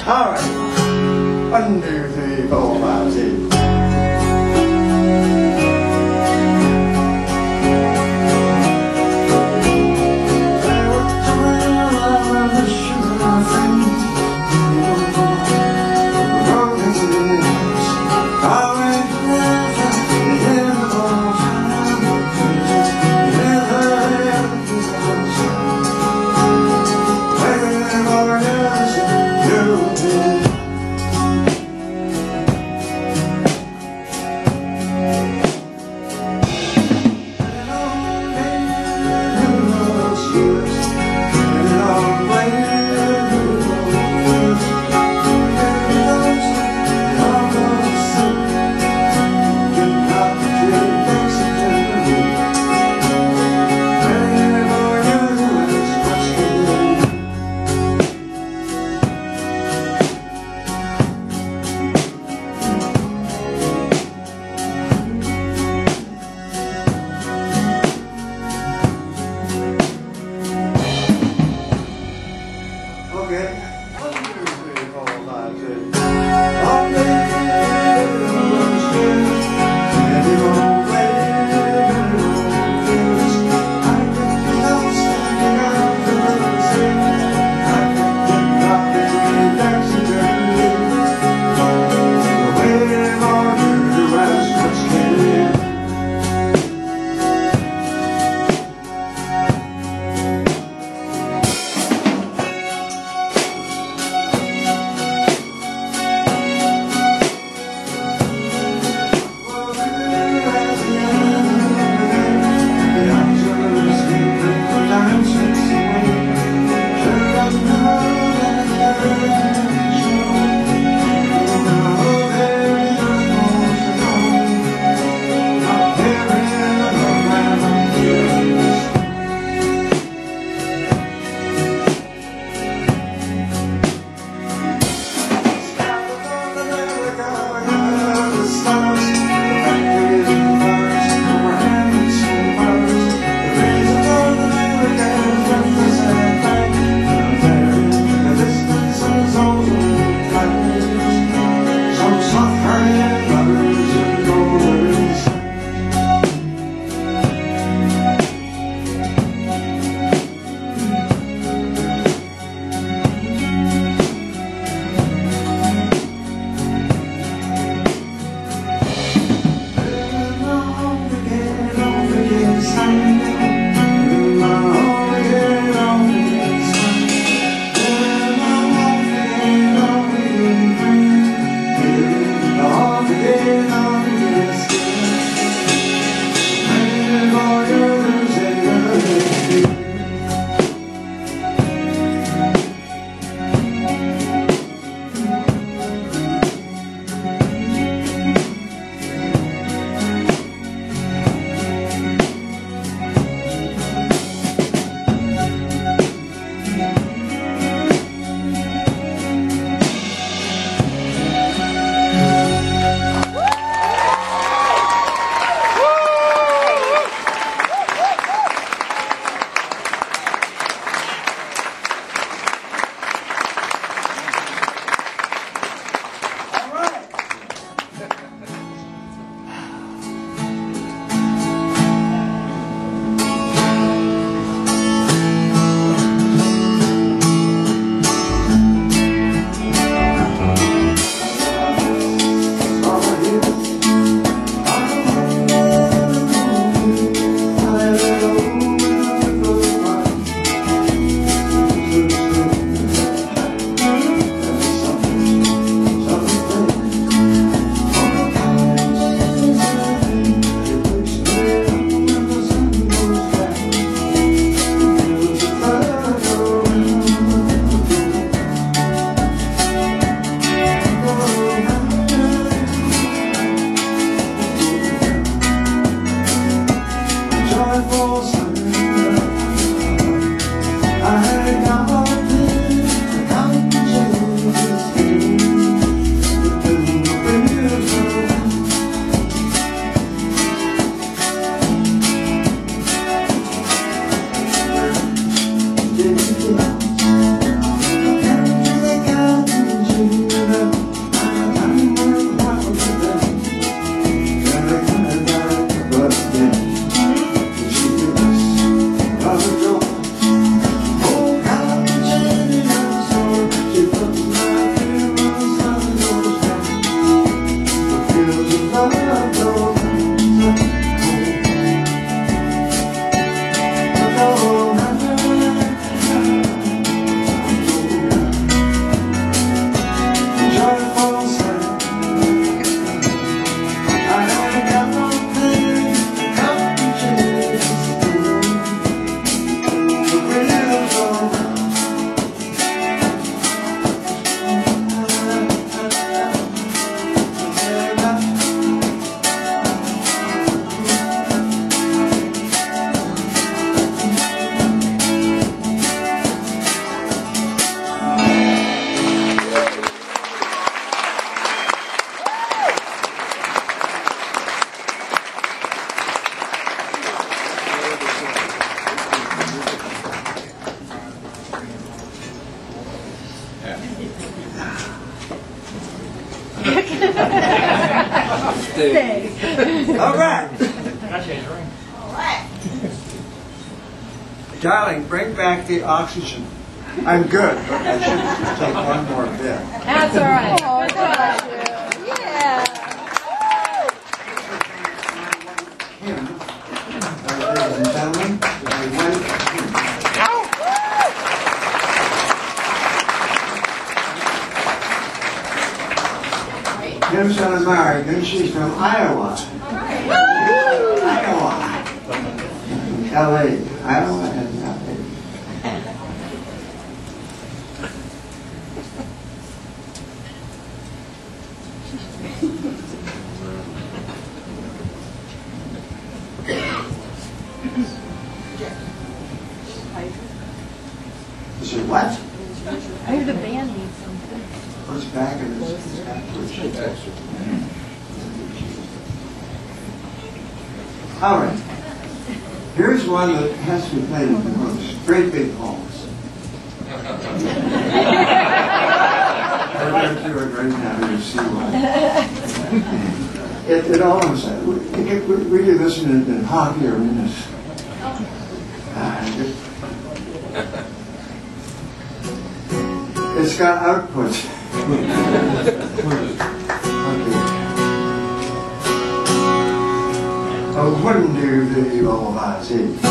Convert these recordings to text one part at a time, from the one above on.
All right. 1, 2, 3, 4, 5, 6. Stay. All right. All right. Darling, bring back the oxygen. I'm good, but I should take one more bit. That's all right. Oh, gosh. Yeah. Hymn, ladies and gentlemen, the Lent hymn. Kim's gonna marry, and she's from Iowa. Iowa. LA. Iowa and LA. Is it what? Maybe the band needs something. What's back in this? All right. Here's one that has to be played in the most. Great big halls. I'd like to do a great happy to see one. It almost, we do this in hockey arenas. It's got output. Okay. Wouldn't do the old IT.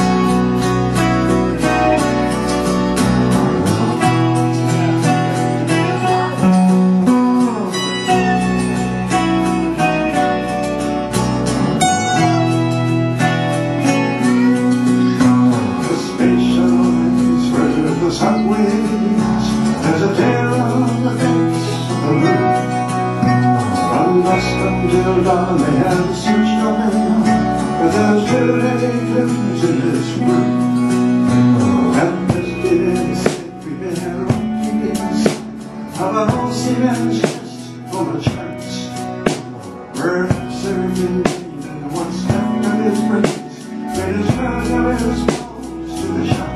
There's a tale on the face of the moon. From dusk until dawn they have a search going on. But there's beauty glimmers in this room. And this is we've been here all 2 days. Of an old seaman's chest full of charts. Where serving in vain and once left of his praise made his friend of his bones to the sharks.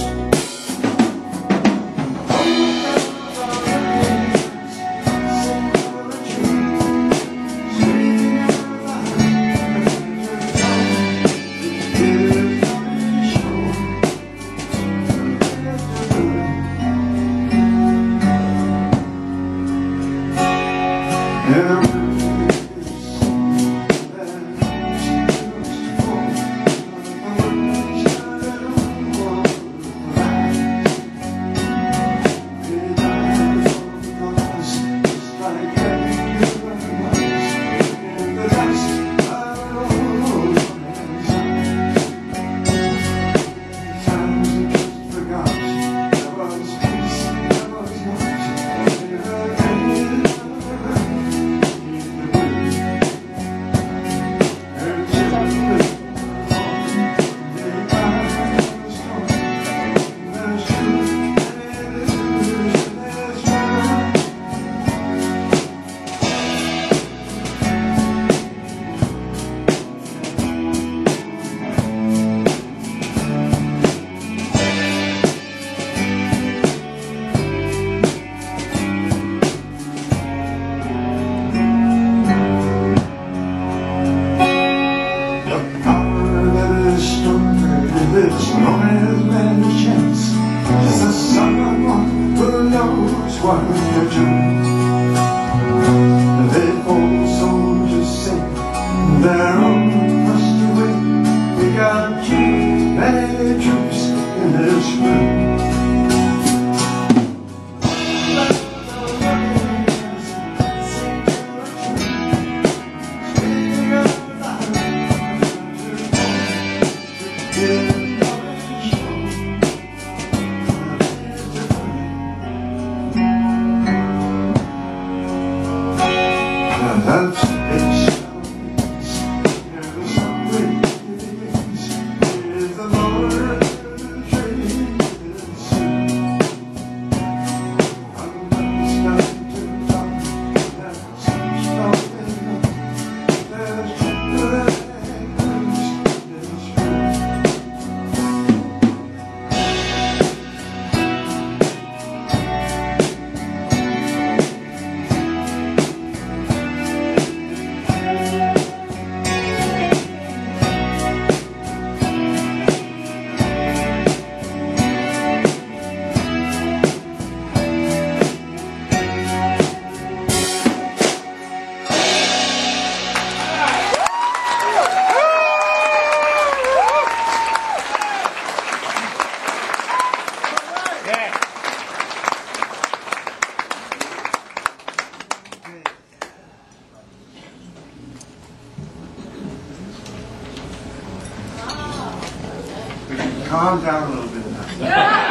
This moment has been a chance. Just a someone who knows what they're doing. The old soldiers sing their own rusty way. We got too many troops in this room. calm down a little bit now.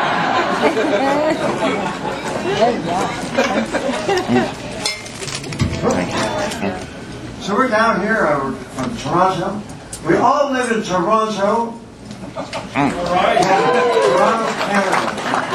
So we're down here from Toronto. We all live in Toronto. Toronto, Canada.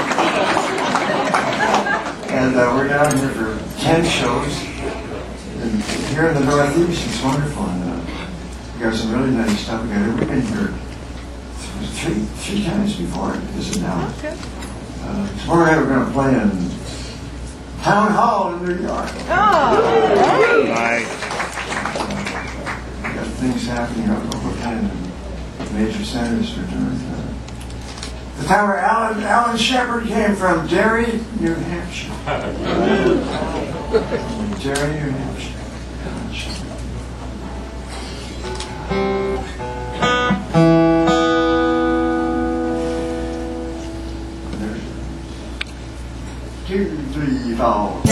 And we're down here for 10 shows. And here in the Northeast, it's wonderful. And we got some really nice stuff. We've been here three times before. Is it now? Tomorrow night we're going to play in Town Hall in New York. Nice. Got things happening over kind of major centers for doing the town where Alan Shepard came from, Derry, New Hampshire. Derry, New Hampshire. Alan Shepard. There's 2, 3, 4.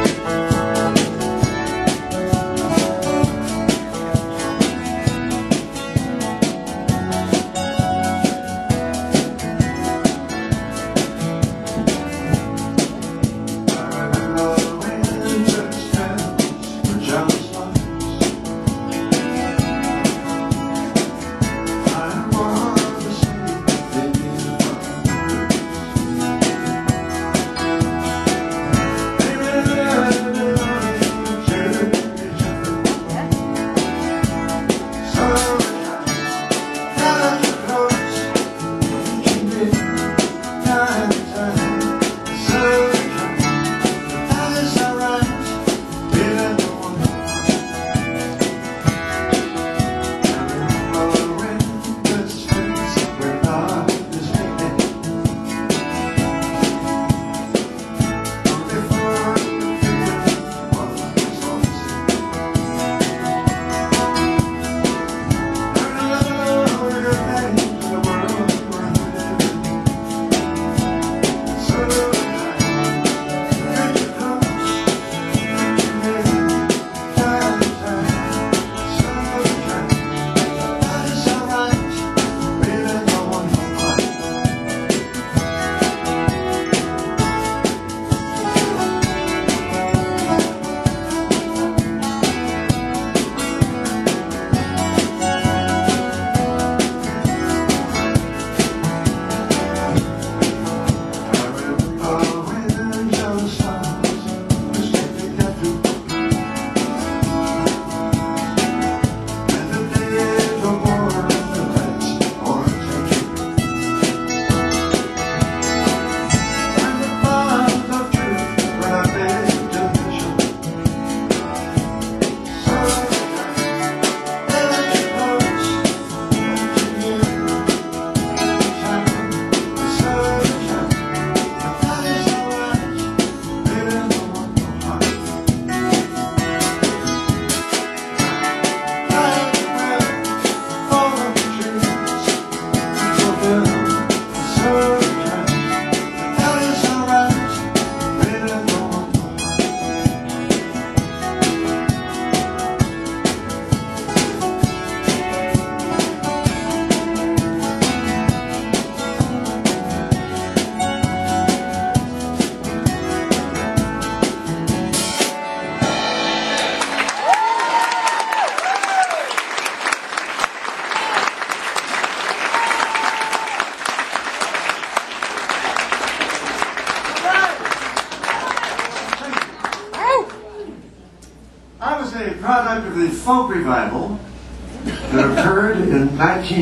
I was a product of the folk revival that occurred in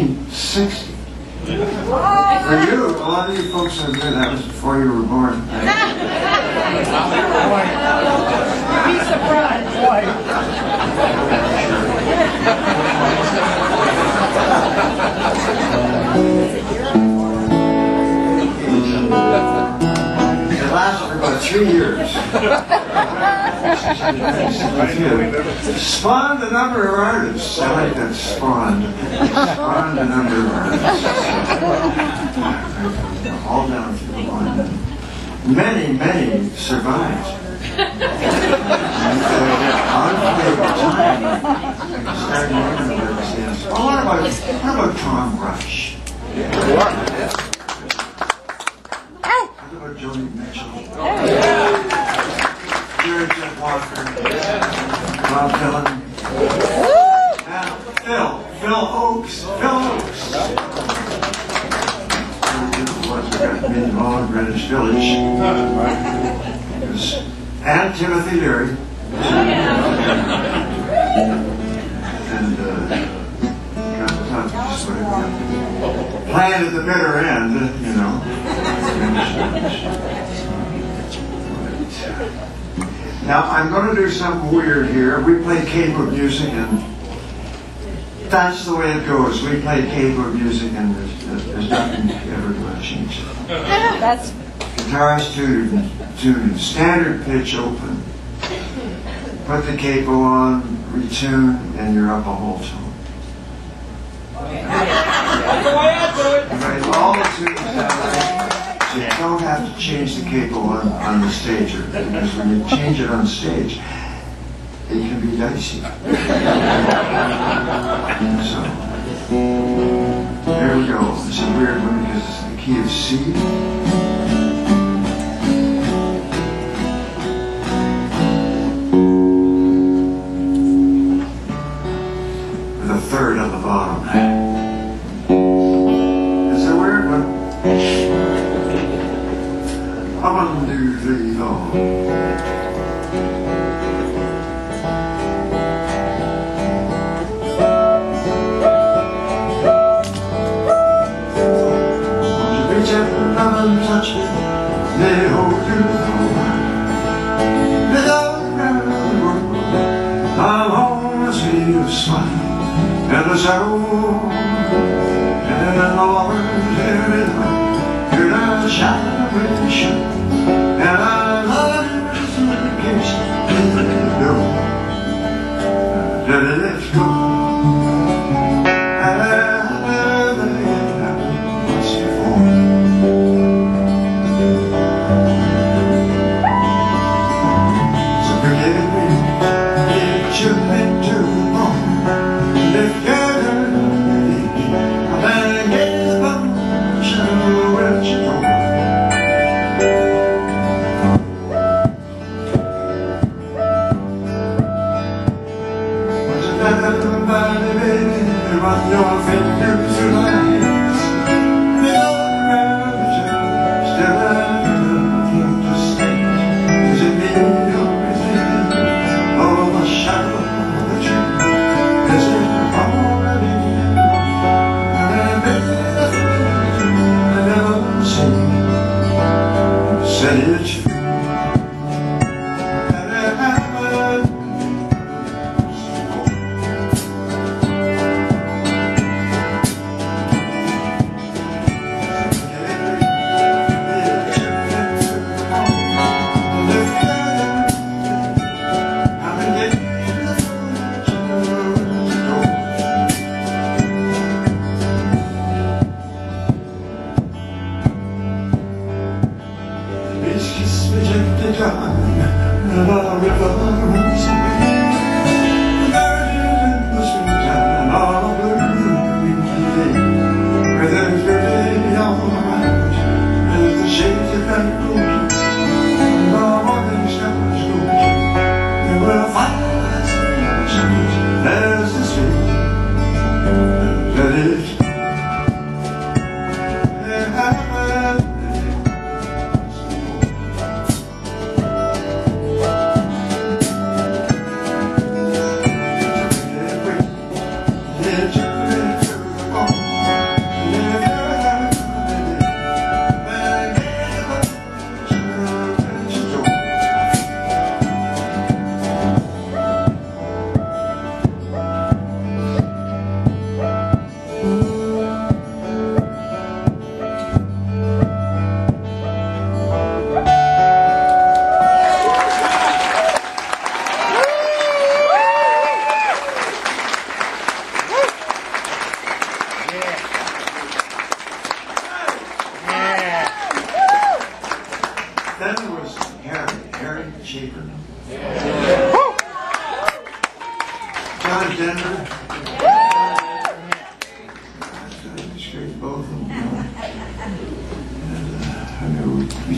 1960. For you, a lot of you folks out there, that was before you were born. Be surprised. It lasted for about 3 years. Spawned a number of artists. I like that, spawned. Spawned a number of artists. All down through the line. Many survived. What about Tom Rush? put Joni Mitchell, Jerry Jeff Walker, Bob Dylan, and Phil Oakes. We got Meeting Hall in Greenwich Village. And Timothy Leary. And planned at the bitter end, you know. Now I'm going to do something weird here. We play capo music, and that's the way it goes. We play capo music, and there's nothing ever going to change it. That's Guitar's tuned in standard pitch open. Put the capo on, retune, and you're up a whole tone. That's the way I do it. You write all the tunes that way, so you don't have to change the capo on the stage, because when you change it on stage, it can be dicey. So, there we go. It's a weird one because it's the key of C. With a third on the bottom. It's a weird one. 1, 2, 3, 4. Touch it, they hold you I'm home to see you smile, and the shadow, and the waters every night. You're not shining with the ship, and I love you just in case you know. Let's go.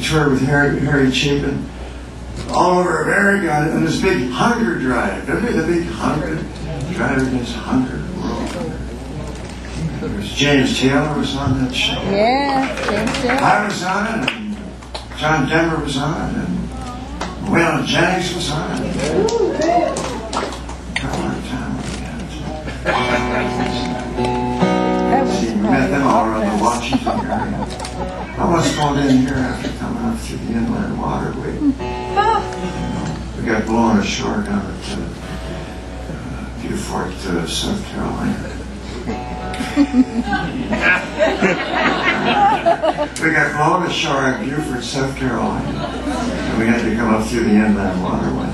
toured with Harry Chapin all over America on this big hunger drive. Remember the big hunger drive against hunger, world hunger? There's James Taylor was on that show. Yeah, James Taylor. I was on it, and John Denver was on it, and Waylon Jennings was on it. Come on, Tom. See, we met them all around the Washington area. I was called in here after coming up through the inland waterway. We got blown ashore down at Beaufort, South Carolina. We got blown ashore at Beaufort, South Carolina, and we had to come up through the inland waterway.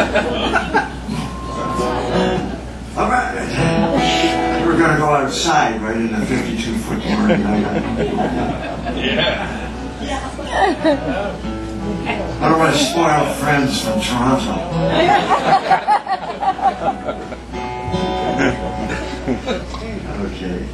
All right. We're going to go outside right in the 52-foot marina. I don't want to spoil friends from Toronto. Okay.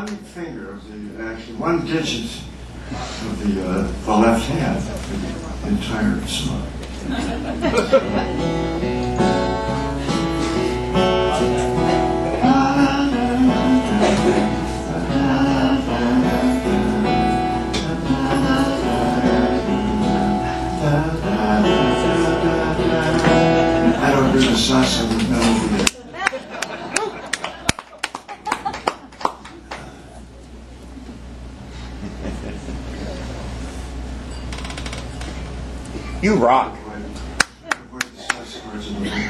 one finger of the, actually one digit of the left hand, the entire song. I don't do the salsa with melody. You rock. Avoid the salsa words a little bit.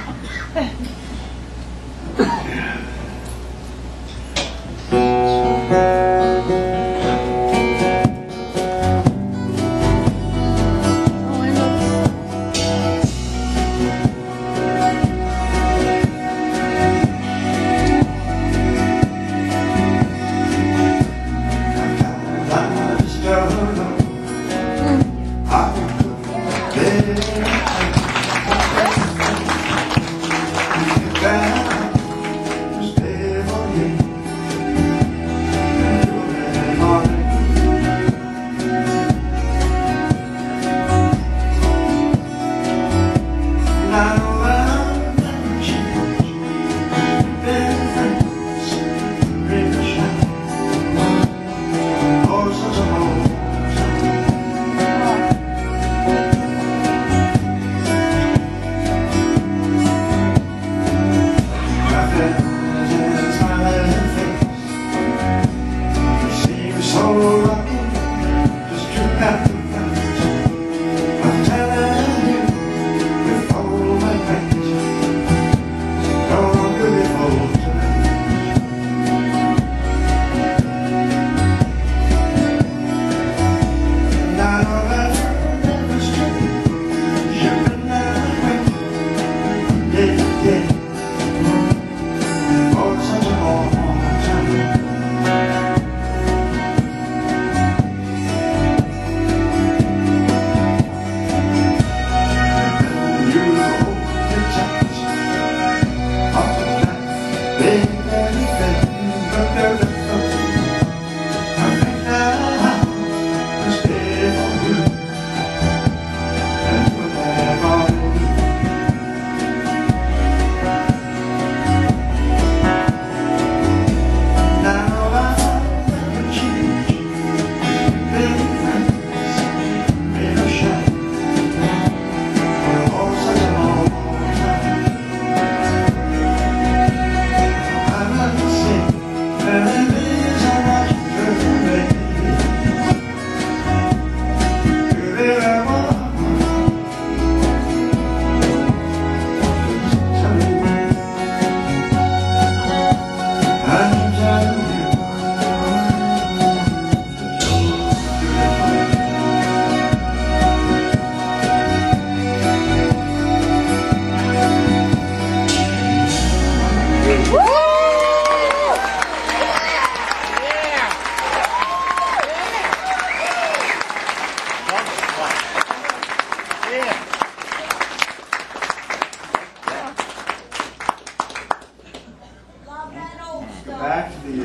Back to the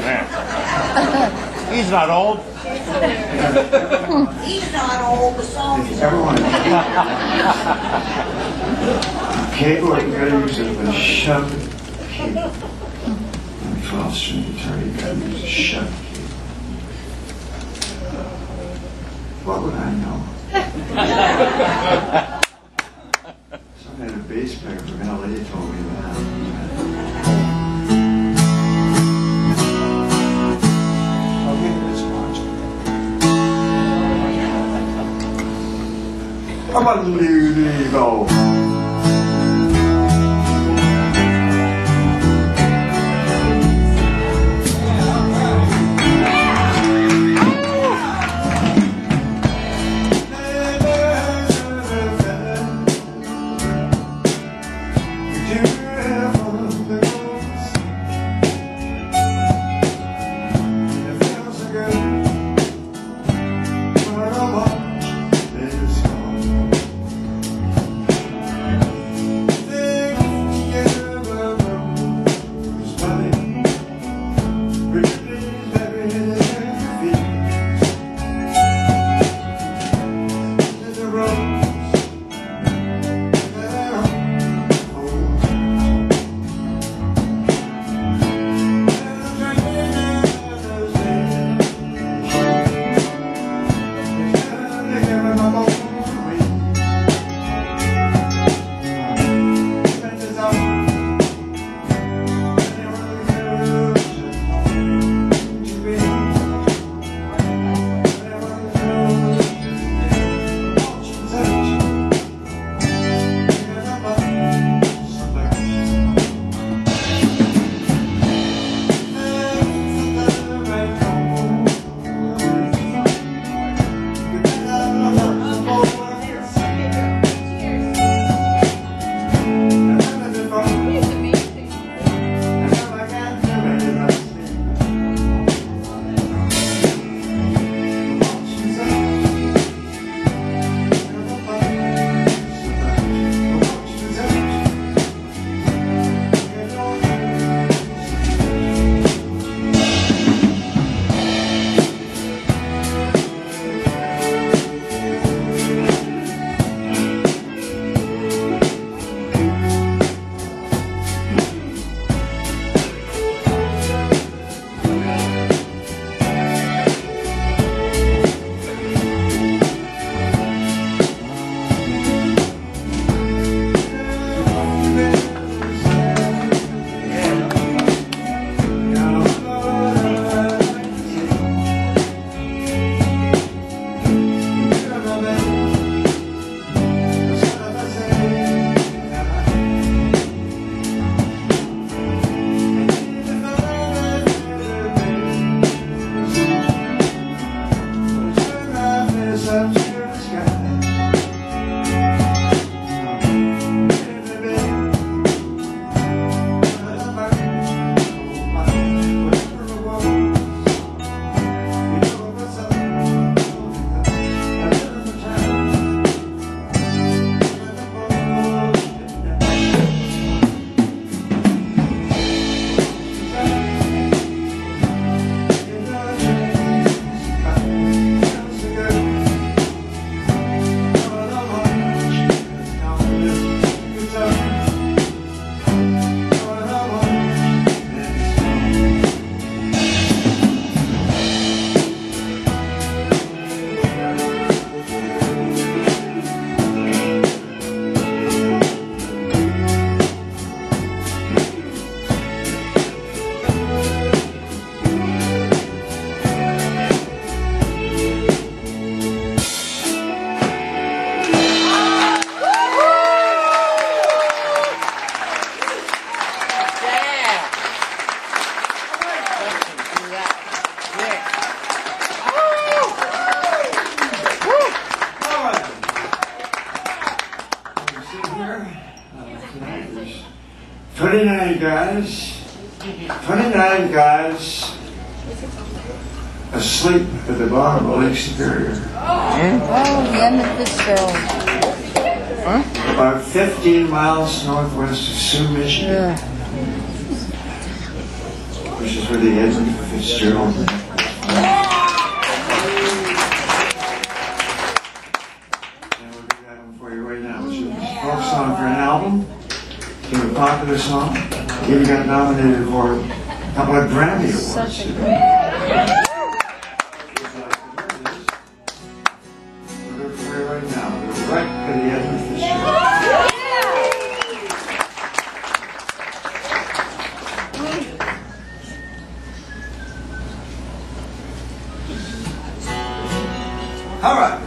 He's not old. He's not old, the song is everyone. Cable, you gotta use it with a shove cable. On a 12-string guitar, you gotta use a shove cable. What would I know? Some had a bass player from LA told me that. I'll give you this much. Come on, Lily, go. Really better. tonight. There's 29 guys. 29 guys asleep at the bottom of Lake Superior. Oh, the end of Fitzgerald. About 15 miles northwest of Sioux, Michigan. Which is where the Edmund Fitzgerald. And we'll do that one for you right now. It's a folk song for an album. It's a popular song. Even got nominated for a couple of Grammy Awards. Such a great. We'll do it for you right now. The wreck of the Edmund Fitzgerald. All right.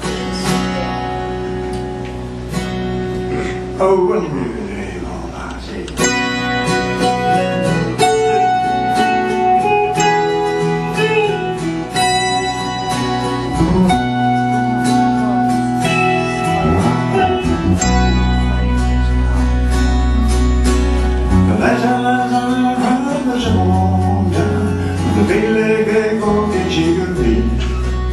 Oh, well, name all I say. The legends on the run was a long time. The big leg they go get you good beat.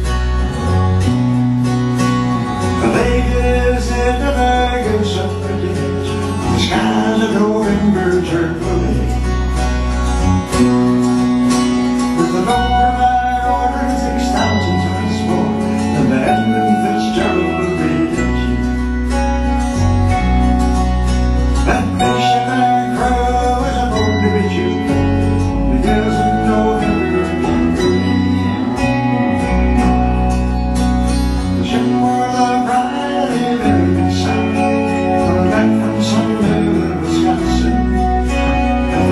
The ladies in the baggage of the ditch, the skies of November turn blue. With the Lord ordering 6,000 tons more than the Edmund Fitzgerald will be at you. That missionary crow is a born to be Jew. The years of November turn blue. The shipboard of Riley, very big sound, coming back from somewhere in Wisconsin.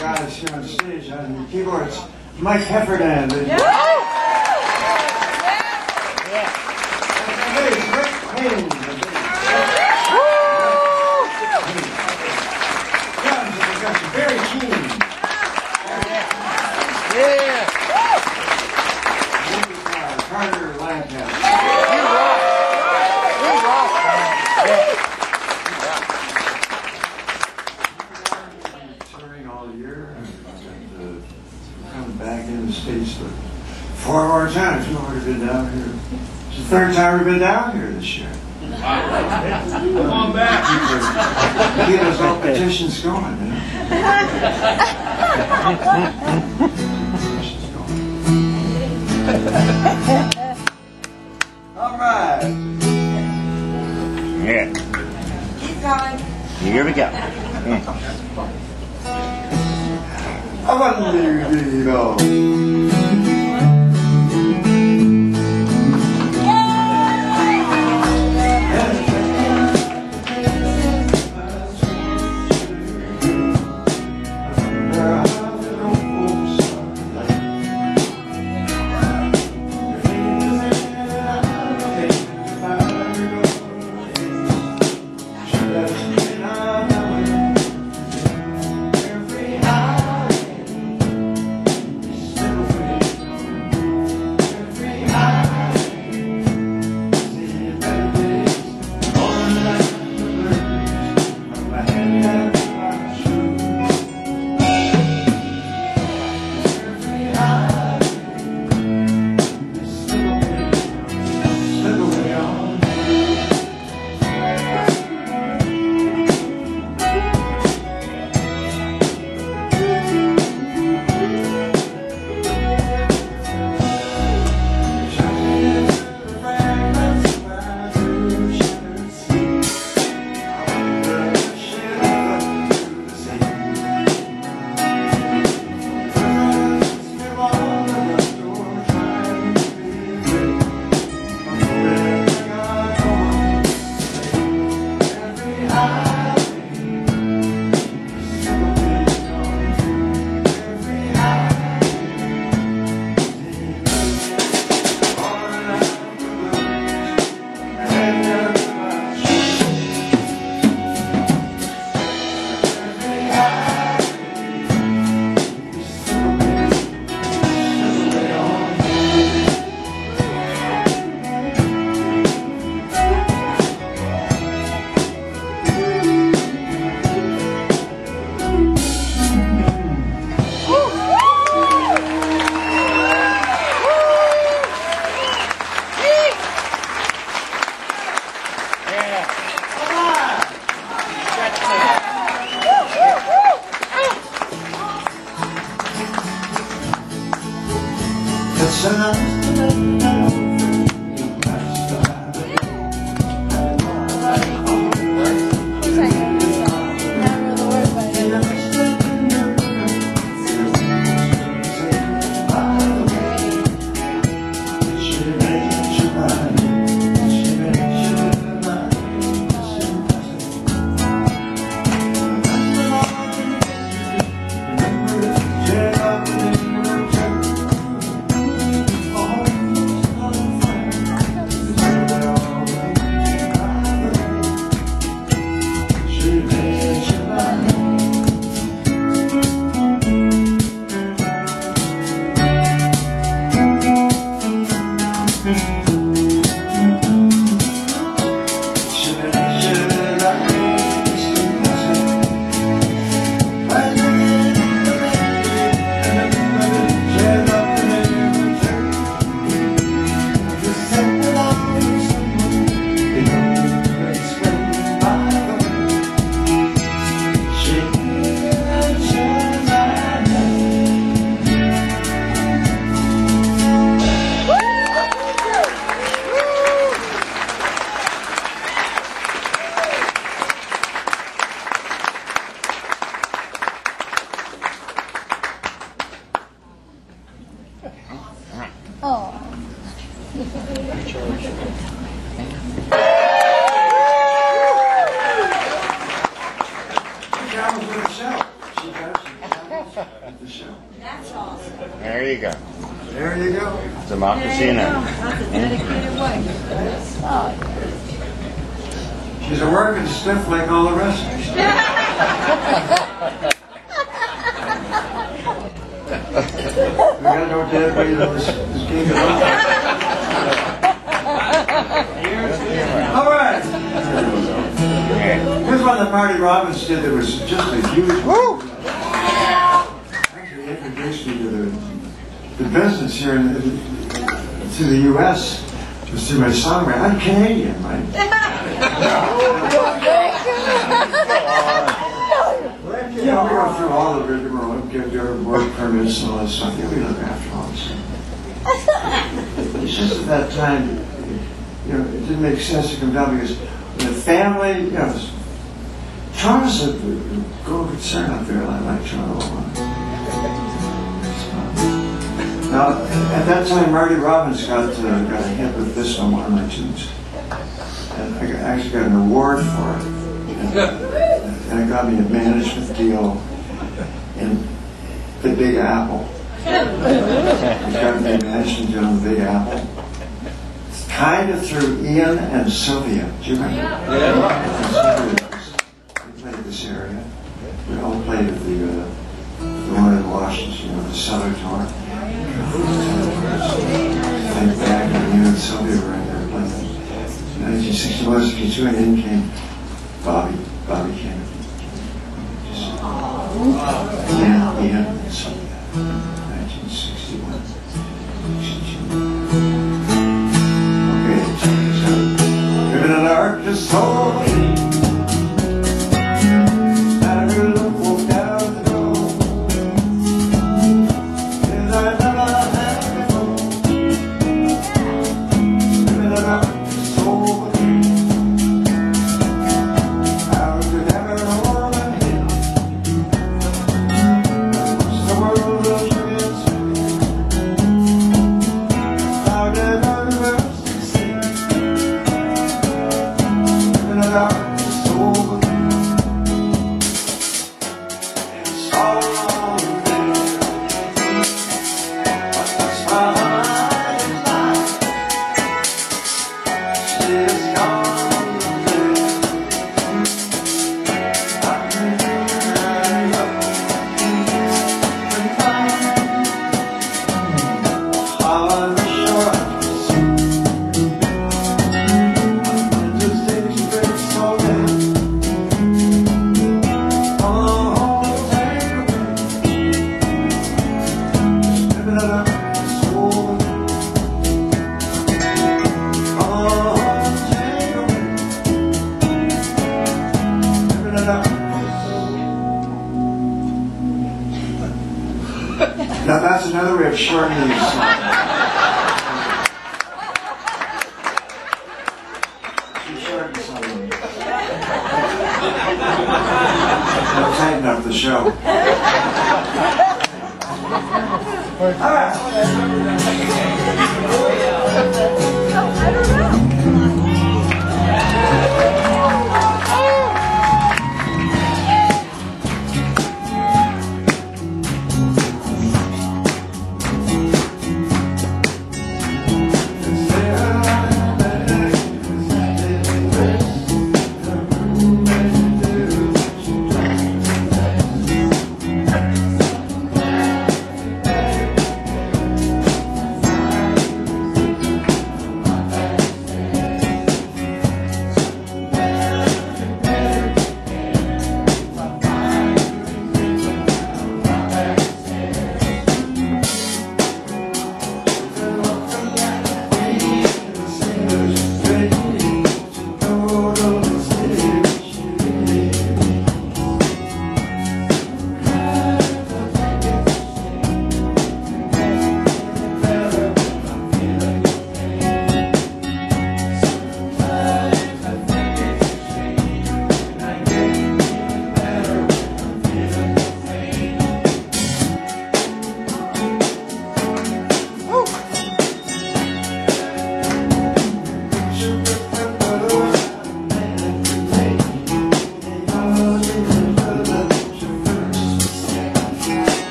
guys here on stage on the keyboards, Mike Heffernan. And bass, Rick Payne. Drums and percussion, Barry Keane. Carter Lancaster. Touring all year and coming back in the States for 4 more times. We've already been down here. It's the 3rd time we've been down here this year. Come on back. Get us all petitions going, you know. Petitions going. All right. Yeah. Keep going. Here we go. I want to go. the show. That's awesome. There you go. There you go. It's a moccasina. That's a dedicated wife. Oh, She's a working stiff like all the rest of us. We gotta know what everybody knows this game is all. All right. Here's one that Marty Robbins did that was just a huge. Woo! Actually introduced me to the business here to the U.S. was through my songwriting. I'm Canadian, right? Yeah, we go through all the rigmarole, get their work permits and all that stuff. Yeah, we look after all this stuff. It's just at that time, you know, it didn't make sense to come down because the family, you know, Toronto's a growing concern out there. I like Toronto. Now, at that time, Marty Robbins got a hit with this on one of my tunes. And I actually got an award for it. And it got me a management deal in the Big Apple. It got me a management deal in the Big Apple. It's kind of through Ian and Sylvia. Do you remember? Yeah. We played this area. We all played at the one in Washington, you know, the Cellar Tour. Think back when Ian and Sylvia were in there playing. 1961, 62, and in came Bobby Kennedy. Yeah, Ian and Sylvia. 1961. 62. Okay, so living in the darkness soul. Now that's another way of shortening the song. She shortened the song. I'll tighten up the show. All right.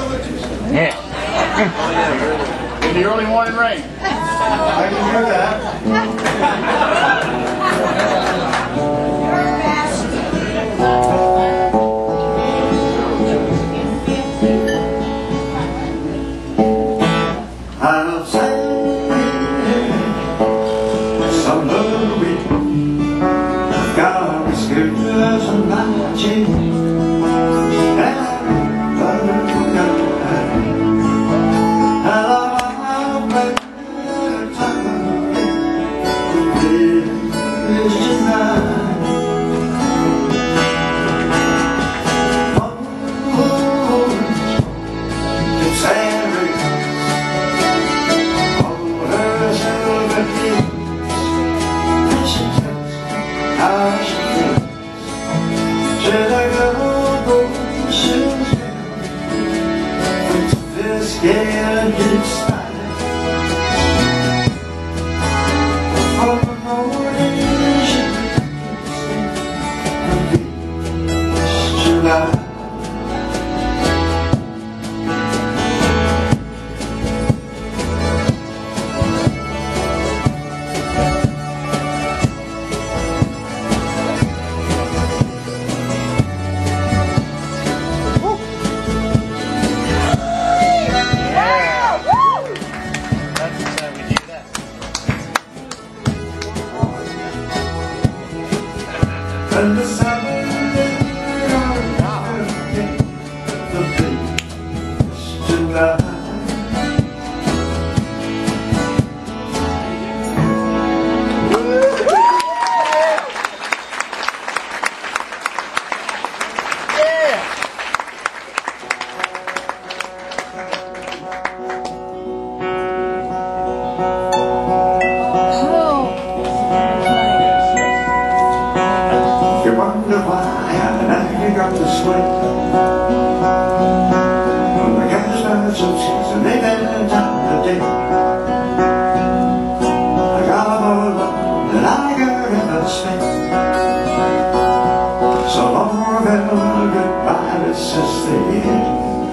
Yeah. In the early morning rain. I can hear that. I'll say somewhere we got as good as a magic. Yeah, it's started. For the morning, July. And the summer the beach tonight. You wonder why you got to sweat when the gas starts up and they got time to day. I got more love than I could ever spend. So long farewell, goodbye, this is the end.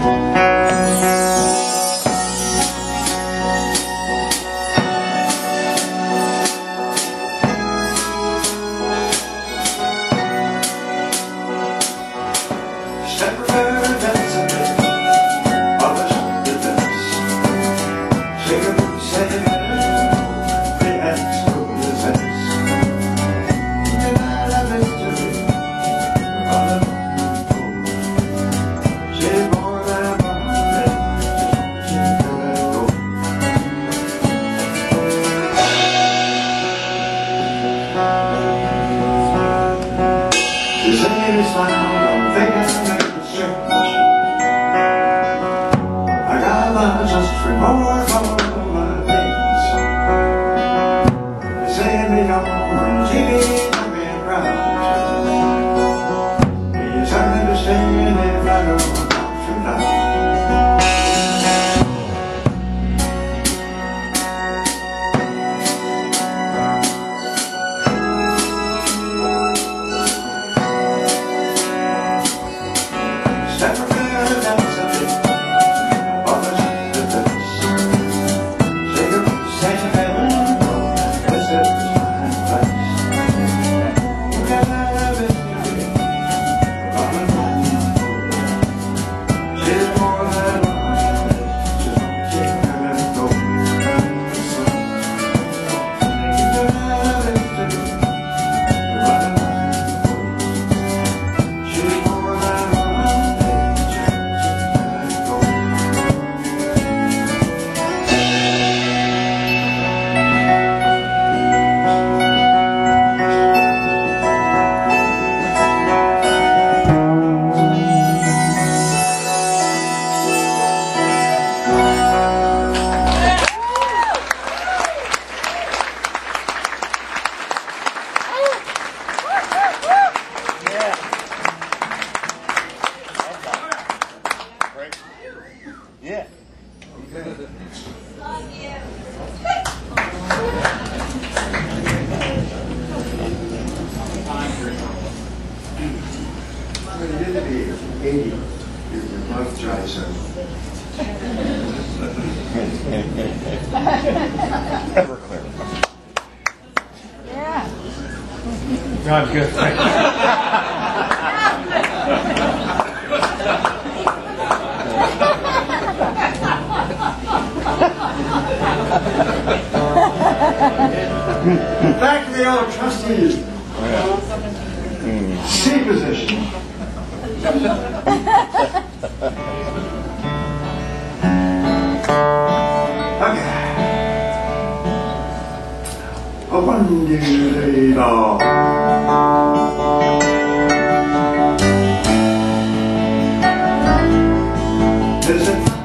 Just for more of my things. They say me on TV, I'm being proud. It's hard to stand if I don't talk tonight. Step from there, that's a bit. Yeah. I'm going to do the 80. Both Jason. Everclear. Yeah. Not good. Back to the old trustees. C position. Okay. One, two, three, four. Is it?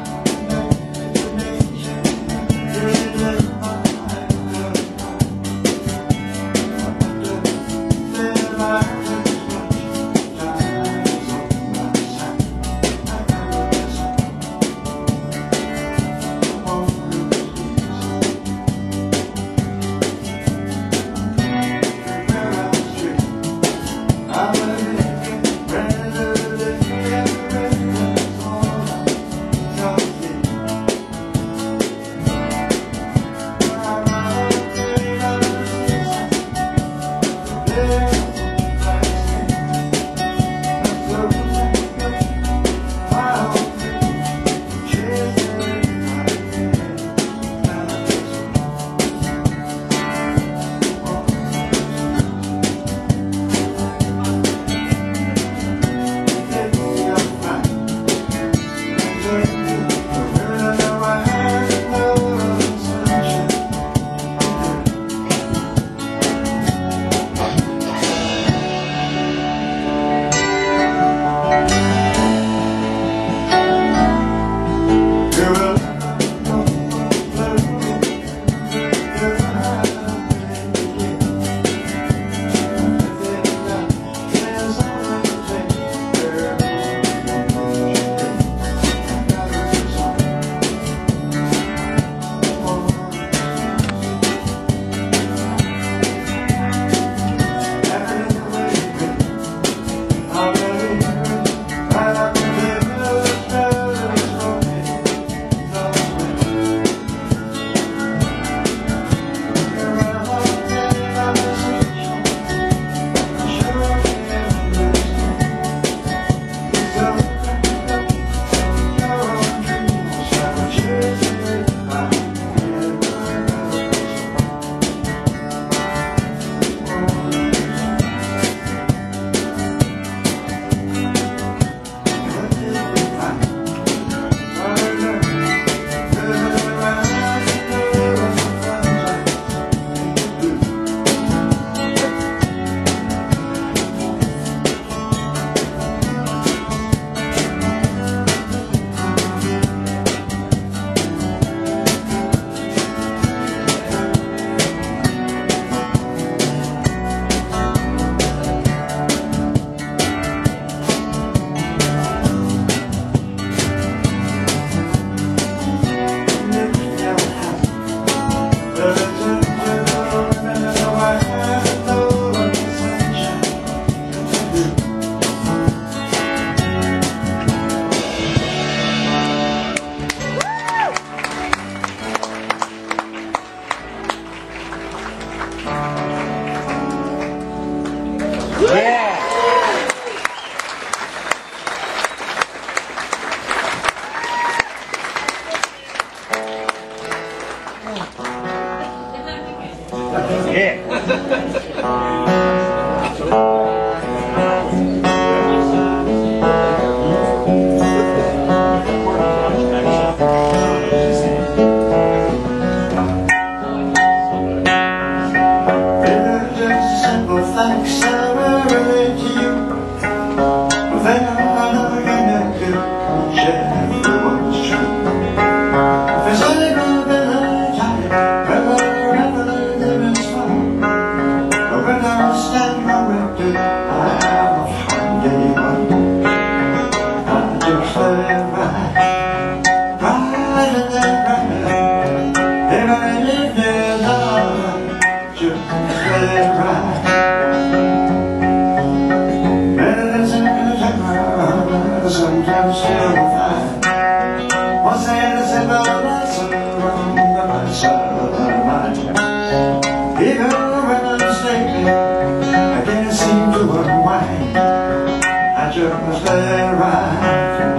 sleigh ride.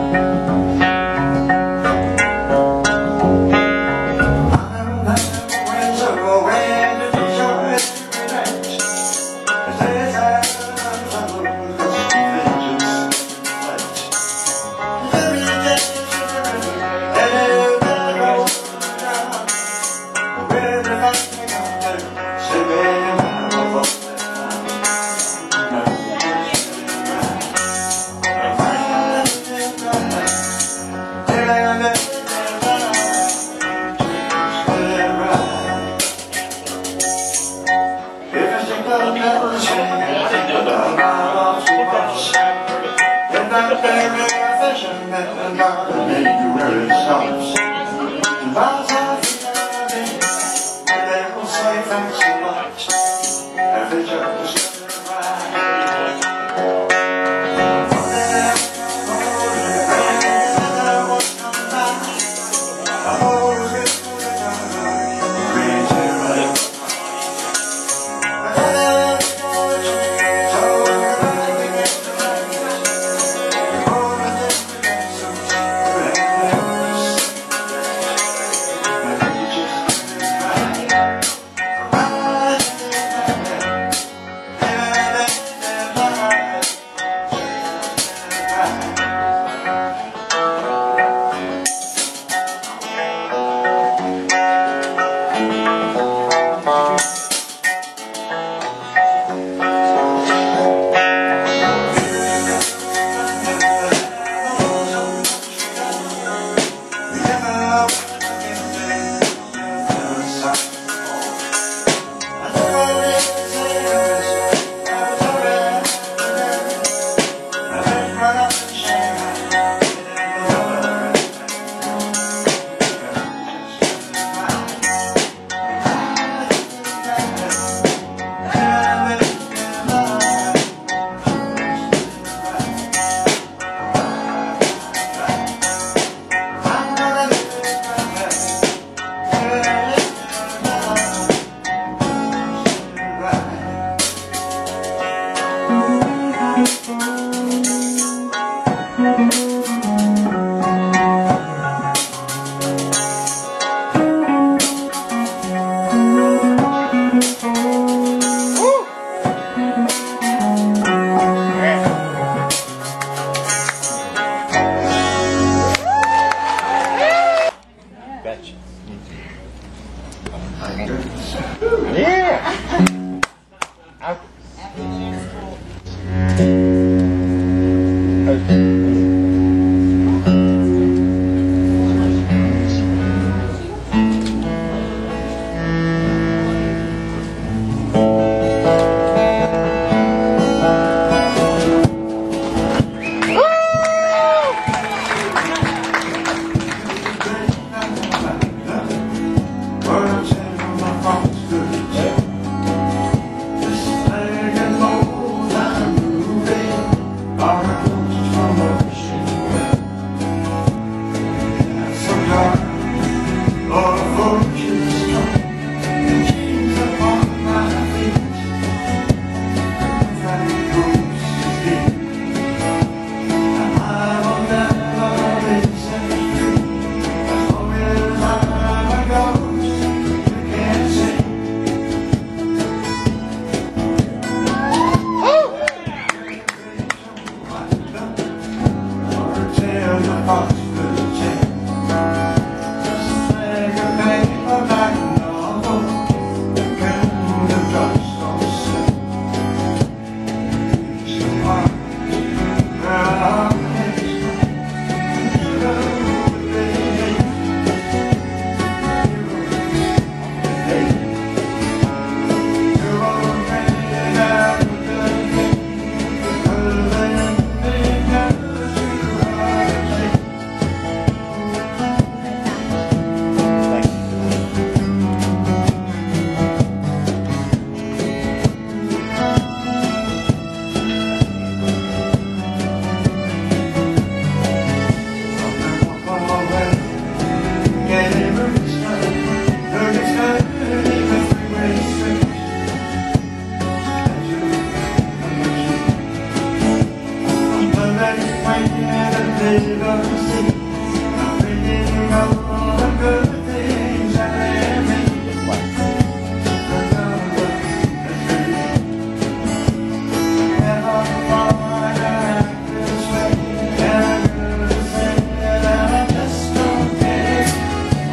Betcha.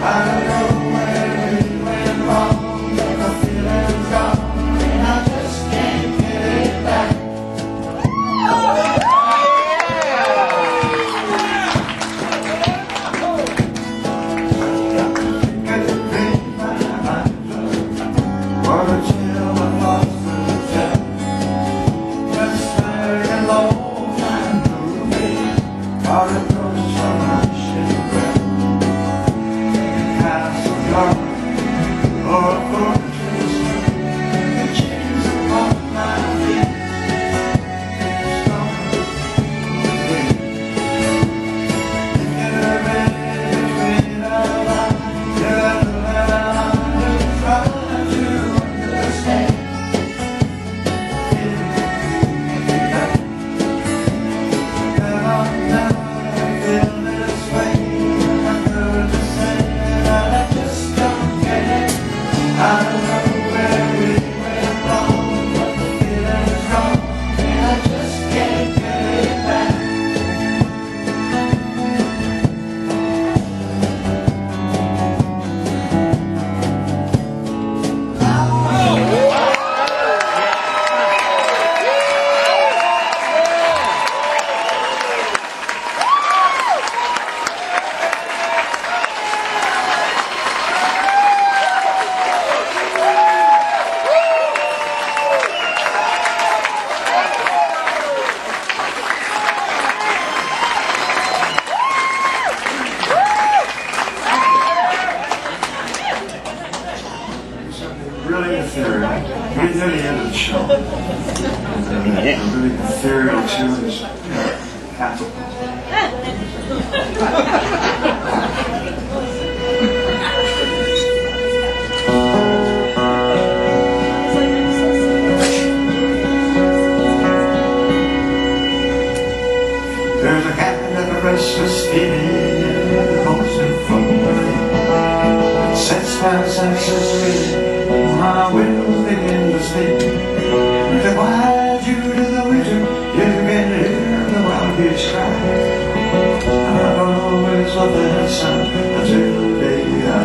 I don't know where we went wrong, but the feeling's gone, and I just can't get it back. What a chill and lost in the jet. Just like an old time movie, how it goes from ocean breath. Castle dark, or a fortress, the chains upon my feet. Strong with wind. If you're ready between our lines, you're the line to try to understand. And I'll never feel this way. I've heard you say that I just don't get it. I don't know where we went wrong, but the feeling's gone, and I just can't get it back. Really ethereal. We're near the end of the show. The really ethereal tune is Catapult. There's a kind of a restless feeling that holds me from the sets my senses reading, my will begin to speak. To quiet you to the winter, you can hear the wild beast cry. I don't always love that sound until the day I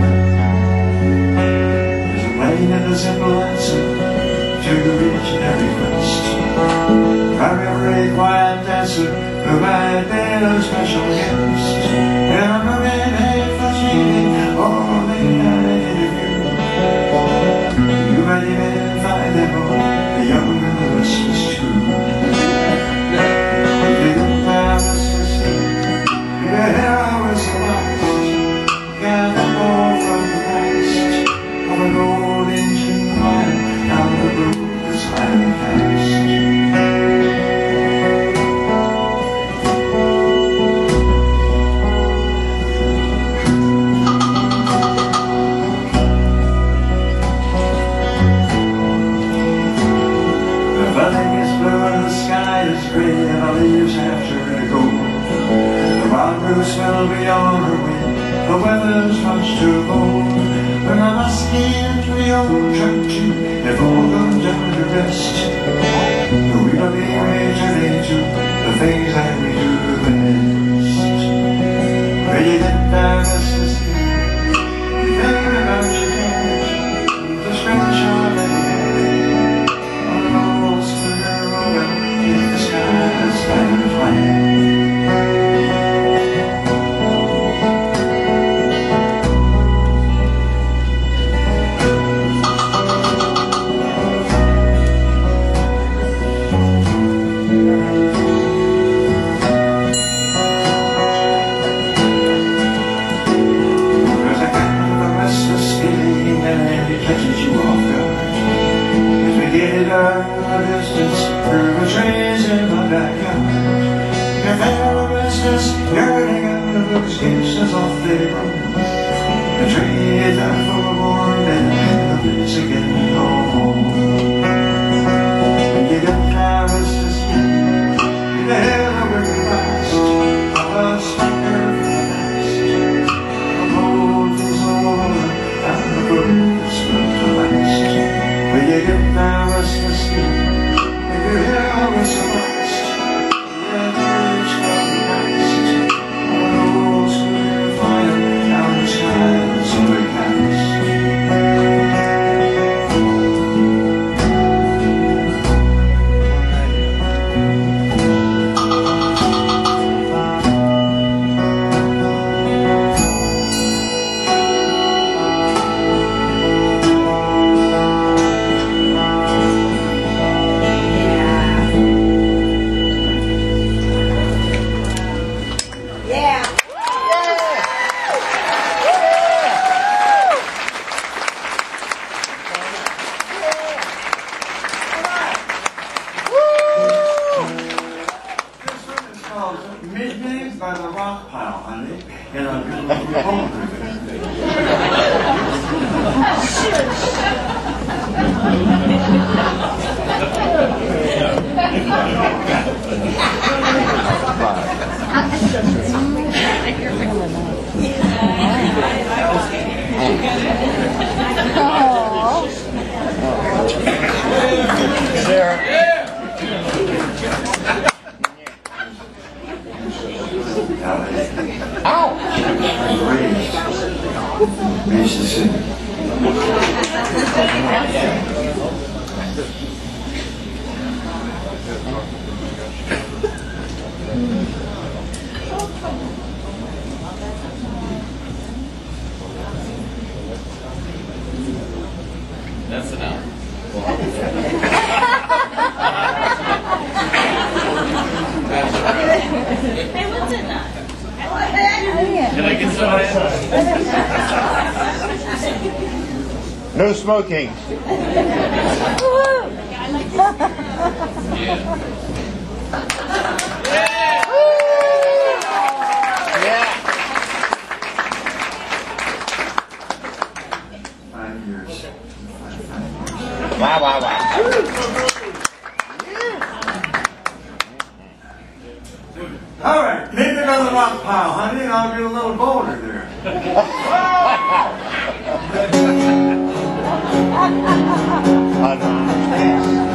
hear. There's a way and a simple answer to each and every quest. Very quiet dancer who might be a special guest. And I'm a red for or late night interview. You might even find them all, the young and the restless too. If you don't have a sister, your hair is so lost. Gather more from the past, of an old engine fire down the road that's highly fast. Leaves have turned to gold. The wild goose will be on her way. The weather's much too cold. But I must get to the old church if all goes down to rest. We will be returning to the things that we do best. When you get down restless here, you think about your dad, the scratch on the head, on an old scooter rolling in the sky. Catches you off guard as we get our distance through the trees in my backyard. You're very restless, yearning out of those gifts off they run. The trees are full of warmth and the place again go home. When you get that restless, you hear the wind blast of a splendor from the past. The road is over and the birds will to last. When you get that restless, you hear a whistle blast. The birds from the past. On an old scooter flying Mississippi. That's enough. Hey, what's in that? Can I get some of that? No smoking. Yeah. 5 years. Wow, wow, wow. All right, pick another rock pile, honey, and I'll get a little bolder there. I don't understand.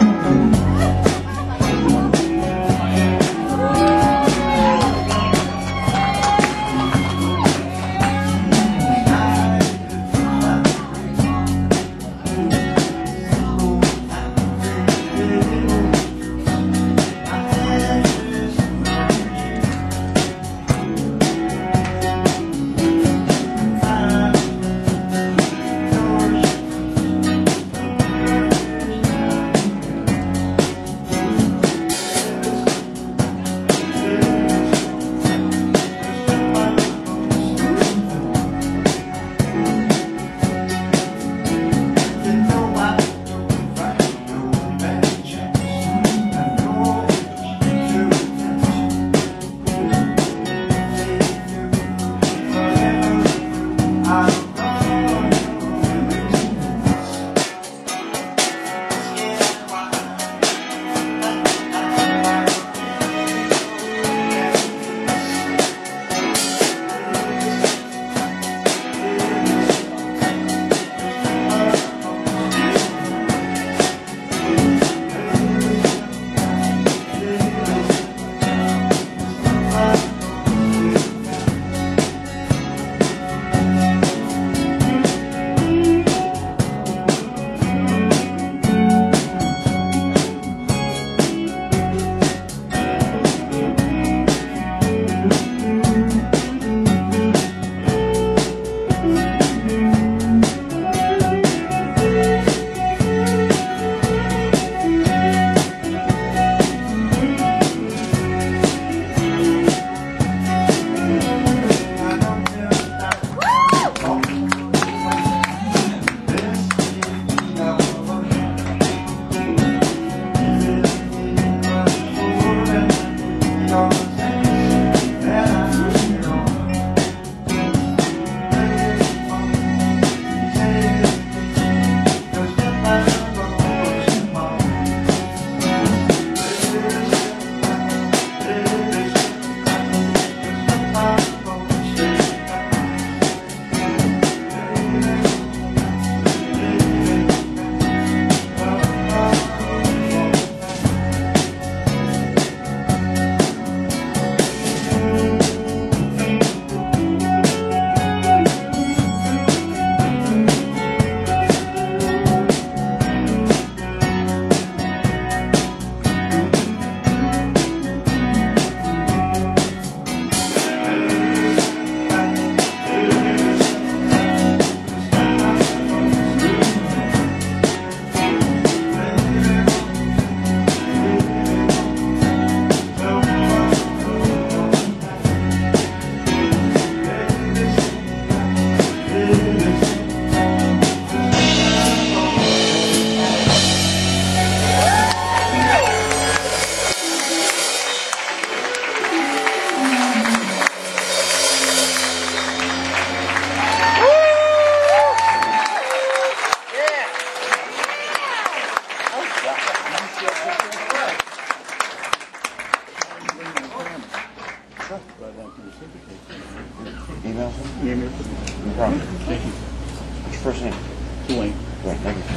Email him? Email. No problem. Thank you. What's your first name? Dwayne. Right, thank you.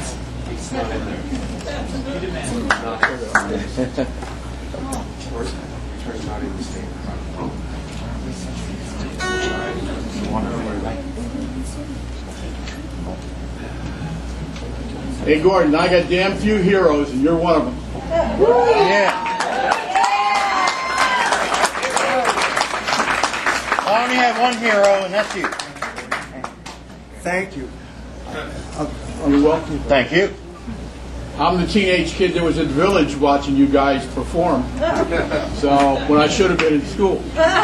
Turns not in the state. Hey, Gordon, I got damn few heroes, and you're one of them. Yeah. I only have one hero, and that's you. Thank you. You're welcome. Thank you. I'm the teenage kid that was at the village watching you guys perform. So, when I should have been in school.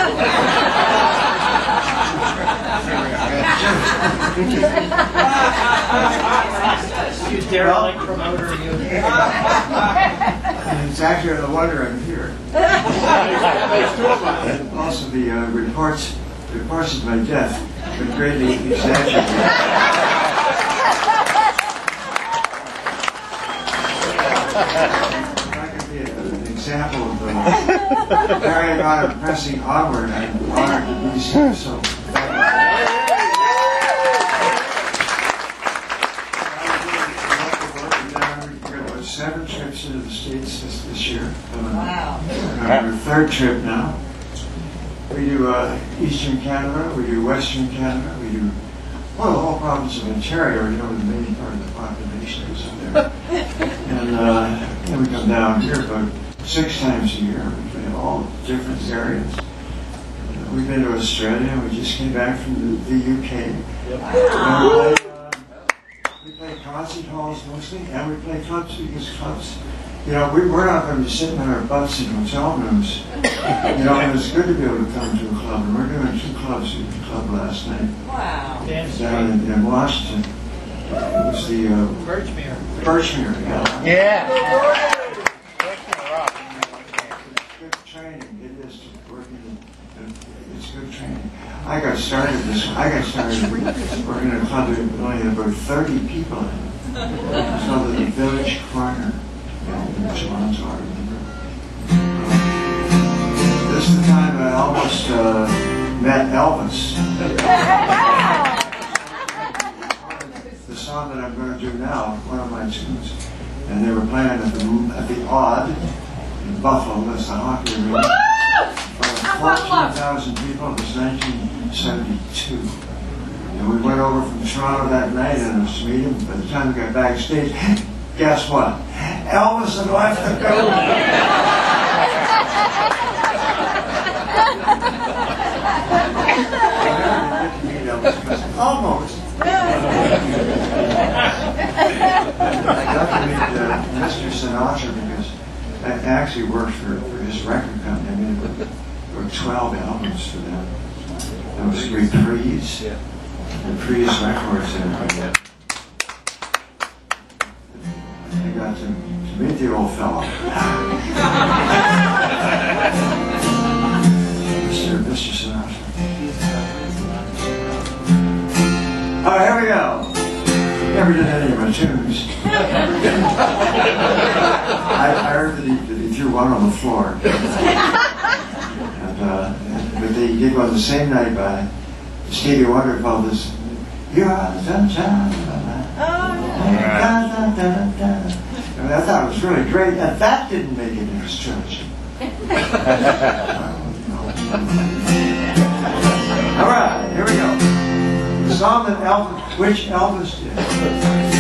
You derelict promoter, you. It's actually no wonder I'm here. There's two of us. Also, the reports of my death have been greatly exaggerated. If I could be an example of carrying on and pressing onward, I'm honored to be so. We've got 7 trips into the States this year. Wow. Our 3rd trip now. We do Eastern Canada, we do Western Canada, we do the whole province of Ontario, you know, the main part of the population is in there. And then we come down here about 6 times a year. We play all different areas. We've been to Australia, we just came back from the UK. And we play concert halls mostly, and we play clubs because clubs, you know, we're not going to be sitting in our butts in hotel rooms. You know, and it's good to be able to come to a club, and we're doing 2 clubs at the club last night. Wow. Down in Washington. It was the Birchmere. Birchmere, yeah. Yeah. Good training. It is to work in. It's good training. I got started working in a club that only had about 30 people in it. It's called the Village Corner in Toronto, I remember. This is the time I almost met Elvis. The song that I'm going to do now, one of my tunes, and they were playing at the Odd in Buffalo. That's the hockey arena. 14,000 people. It was 1972. And we went over from Toronto that night and it was to meet him. By the time we got backstage, guess what? Elvis had left the building. I never did meet Elvis Presley. Almost. I got to meet Mr. Sinatra because I actually worked for his record company. I mean, there were 12 albums for them. That was Reprise. Reprise Records. And I got to meet the old fellow. Mr. Sinatra. All right, here we go. Never did any of my tunes. I heard that he threw one on the floor. But they did one the same night by Stevie Wonder called this, "You Are the Sunshine of My Life." I thought it was really great, and that didn't make it in his church. All right, here we go. The song that which Elvis did.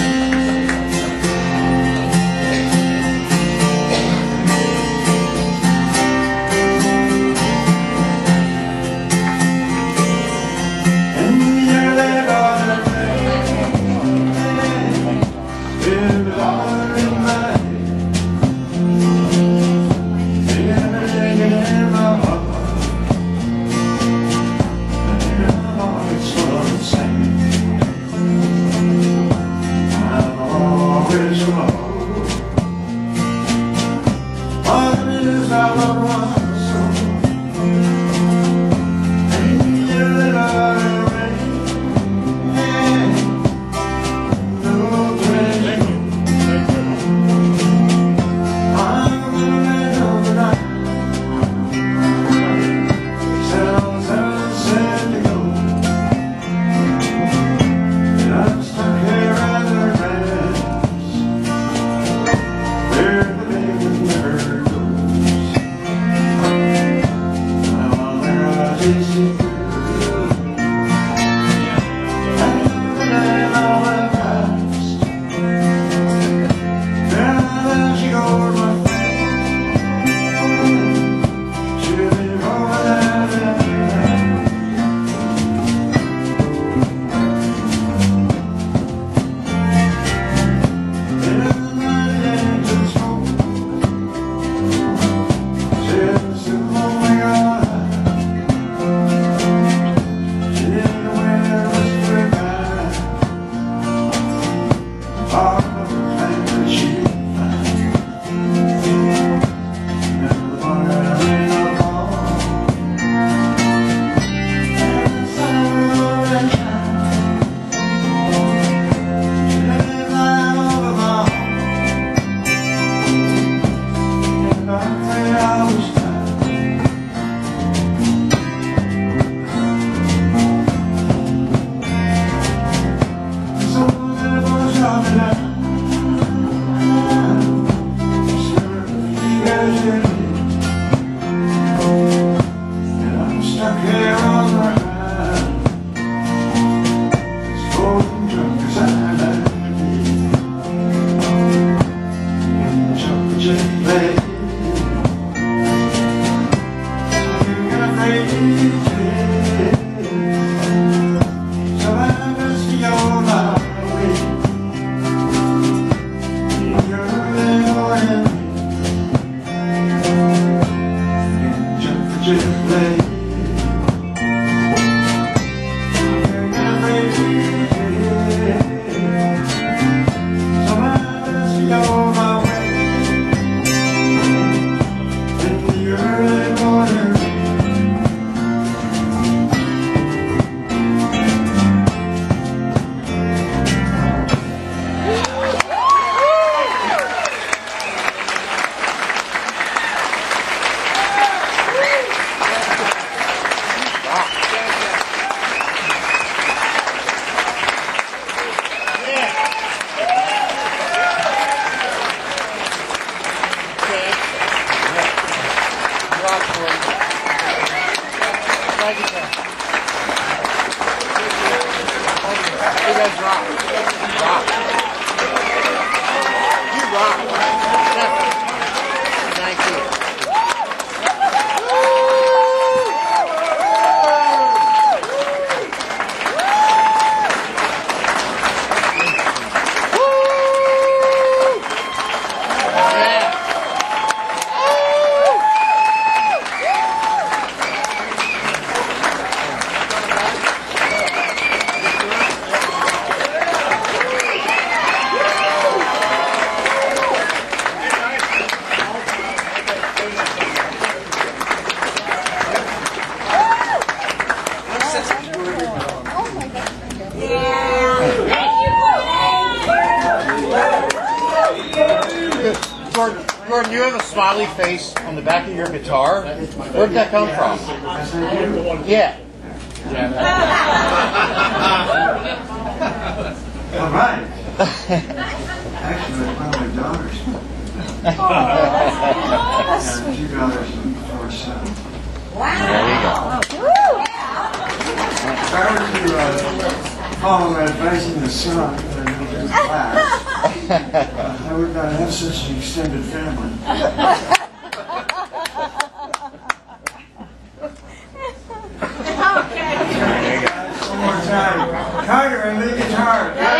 You rock. Thank you. Gordon, you have a smiley face on the back of your guitar. Where did that come from? Yeah. All right. Actually, it's one of my daughters. And 2 daughters and 4 sons. There you go. If I were to follow my advice in the song and do class, I would not have such an extended family. One more time. Carter and the guitar.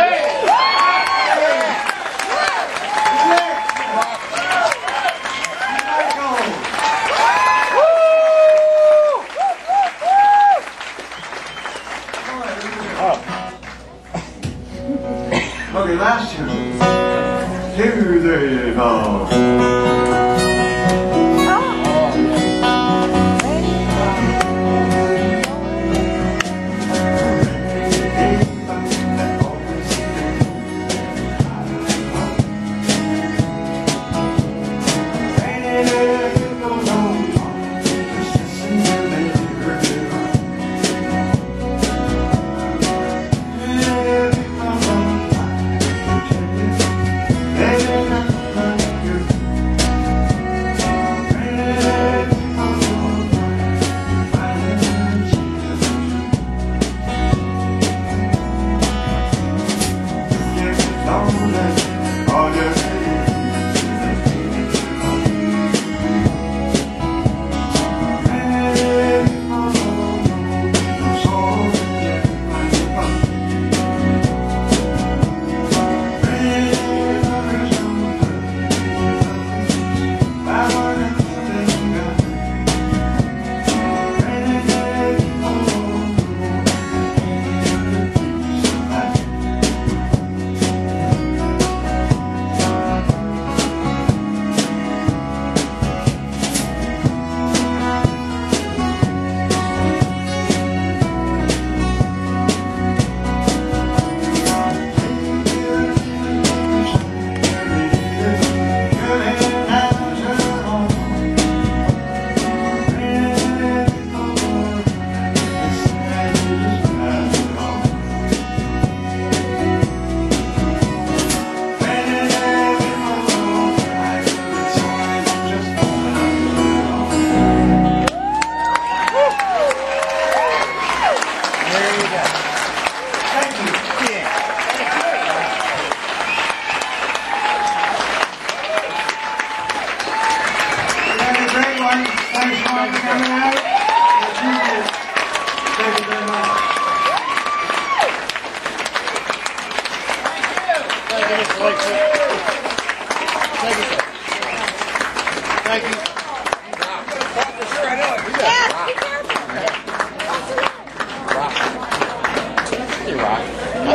Okay, last two. Here they go. Thanks for coming out.